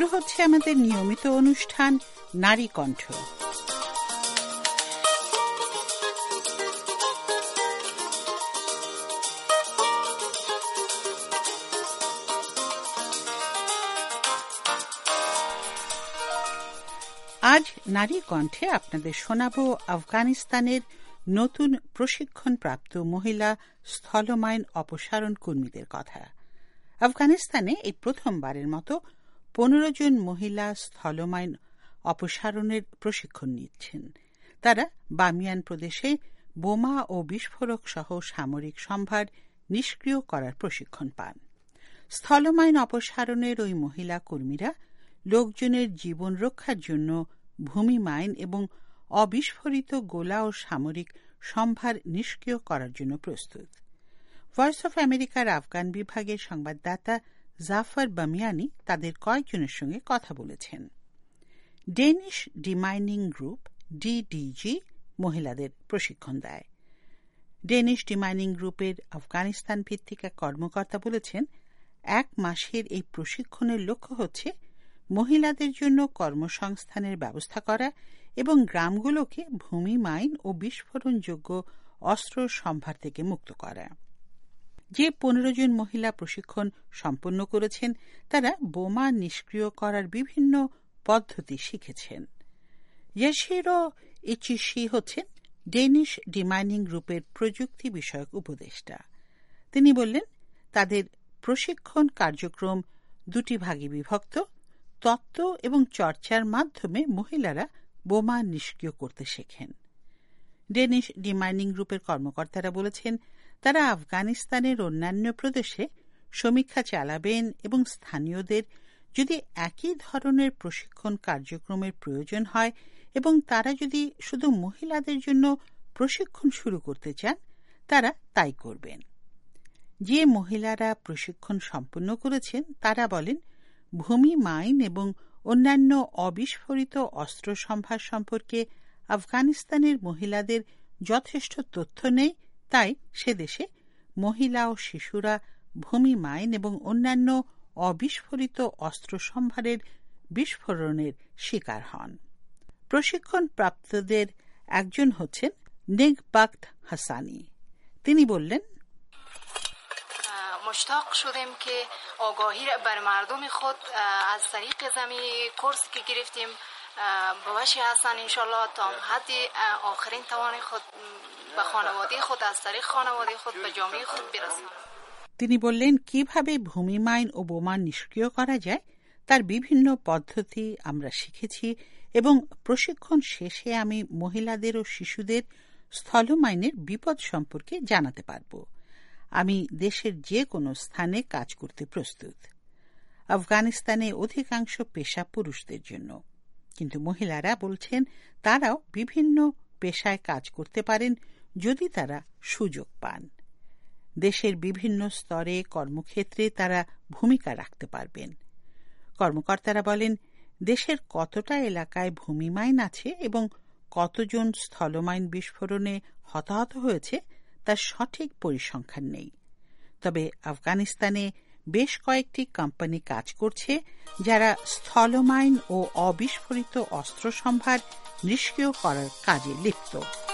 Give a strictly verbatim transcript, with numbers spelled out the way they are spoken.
হচ্ছে আমাদের নিয়মিত অনুষ্ঠান নারী কণ্ঠ। আজ নারী কণ্ঠে আপনাদের শোনাবো আফগানিস্তানের নতুন প্রশিক্ষণপ্রাপ্ত মহিলা স্থলমাইন অপসারণ কর্মীদের কথা। আফগানিস্তানে এই প্রথমবারের মতো পনেরো জন মহিলা স্থলমাইন অপসারণের প্রশিক্ষণ নিচ্ছেন। তারা বামিয়ান প্রদেশে বোমা ও বিস্ফোরক সহ সামরিক সম্ভার নিষ্ক্রিয় করার প্রশিক্ষণ পান। স্থলমাইন অপসারণের ওই মহিলা কর্মীরা লোকজনের জীবন রক্ষার জন্য ভূমি মাইন এবং অবিস্ফোরিত গোলা ও সামরিক সম্ভার নিষ্ক্রিয় করার জন্য প্রস্তুত। ভয়েস অফ আমেরিকার আফগান বিভাগের সংবাদদাতা জাফর বামিয়ানি তাদের কয়েকজনের সঙ্গে কথা বলেছেন। ডেনিশ ডিমাইনিং গ্রুপ ডিডিজি মহিলাদের প্রশিক্ষণ দেয়। ডেনিশ ডিমাইনিং গ্রুপের আফগানিস্তান ভিত্তিক এক কর্মকর্তা বলেছেন, এক মাসের এই প্রশিক্ষণের লক্ষ্য হচ্ছে মহিলাদের জন্য কর্মসংস্থানের ব্যবস্থা করা এবং গ্রামগুলোকে ভূমি মাইন ও বিস্ফোরণযোগ্য অস্ত্র সম্ভার থেকে মুক্ত করা। যে পনেরো জন মহিলা প্রশিক্ষণ সম্পন্ন করেছেন তারা বোমা নিষ্ক্রিয় করার বিভিন্ন পদ্ধতি শিখেছেন। ইয়াশিরো ইচিশি হচ্ছেন ডেনিশ ডিমাইনিং গ্রুপের প্রযুক্তি বিষয়ক উপদেষ্টা। তিনি বললেন, তাদের প্রশিক্ষণ কার্যক্রম দুটি ভাগে বিভক্ত। তত্ত্ব এবং চর্চার মাধ্যমে মহিলারা বোমা নিষ্ক্রিয় করতে শেখেন। ডেনিশ ডিমাইনিং গ্রুপের কর্মকর্তারা বলেছেন, তারা আফগানিস্তানের অন্যান্য প্রদেশে সমীক্ষা চালাবেন এবং স্থানীয়দের যদি একই ধরনের প্রশিক্ষণ কার্যক্রমের প্রয়োজন হয় এবং তারা যদি শুধু মহিলাদের জন্য প্রশিক্ষণ শুরু করতে চান তারা তাই করবেন। যে মহিলারা প্রশিক্ষণ সম্পন্ন করেছেন তারা বলেন, ভূমি মাইন এবং অন্যান্য অবিস্ফোরিত অস্ত্র সম্ভার সম্পর্কে আফগানিস্তানের মহিলাদের যথেষ্ট তথ্য নেই, তাই সে দেশে মহিলা ও শিশুরা ভূমি মাইন এবং অন্যান্য অবিস্ফোরিত অস্ত্র সম্ভারের বিস্ফোরণের শিকার হন। প্রশিক্ষণ প্রাপ্তদের একজন হচ্ছেন নেগবাক্ত হাসানি। তিনি বললেন, مشتاق شدیم که آگاهی را بر مردم خود از طریق زمین کورس که گرفتیم به وجه حسن انشالله تا حد آخرین توان خود به خانواده خود از طریق خانواده خود به جامعه خود برسانیم। তিনি বললেন, কিভাবে ভূমি মাইন ও বোমা নিষ্ক্রিয় করা যায় তার বিভিন্ন পদ্ধতি আমরা শিখেছি এবং প্রশিক্ষণ শেষে আমি মহিলাদের ও শিশুদের স্থলমাইনের বিপদ সম্পর্কে জানাতে পারব। আমি দেশের যে কোনো স্থানে কাজ করতে প্রস্তুত। আফগানিস্তানে অধিকাংশ পেশা পুরুষদের জন্য, কিন্তু মহিলারা বলছেন তারাও বিভিন্ন পেশায় কাজ করতে পারেন যদি তারা সুযোগ পান। দেশের বিভিন্ন স্তরে কর্মক্ষেত্রে তারা ভূমিকা রাখতে পারবেন। কর্মকর্তারা বলেন, দেশের কতটা এলাকায় ভূমি মাইন আছে এবং কতজন স্থলমাইন বিস্ফোরণে হতাহত হয়েছে তার সঠিক পরিসংখ্যান নেই। তবে আফগানিস্তানে বেশ কয়েকটি কোম্পানি কাজ করছে যারা স্থলমাইন ও অবিস্ফোরিত অস্ত্র সম্ভার নিষ্ক্রিয় করার কাজে লিপ্ত।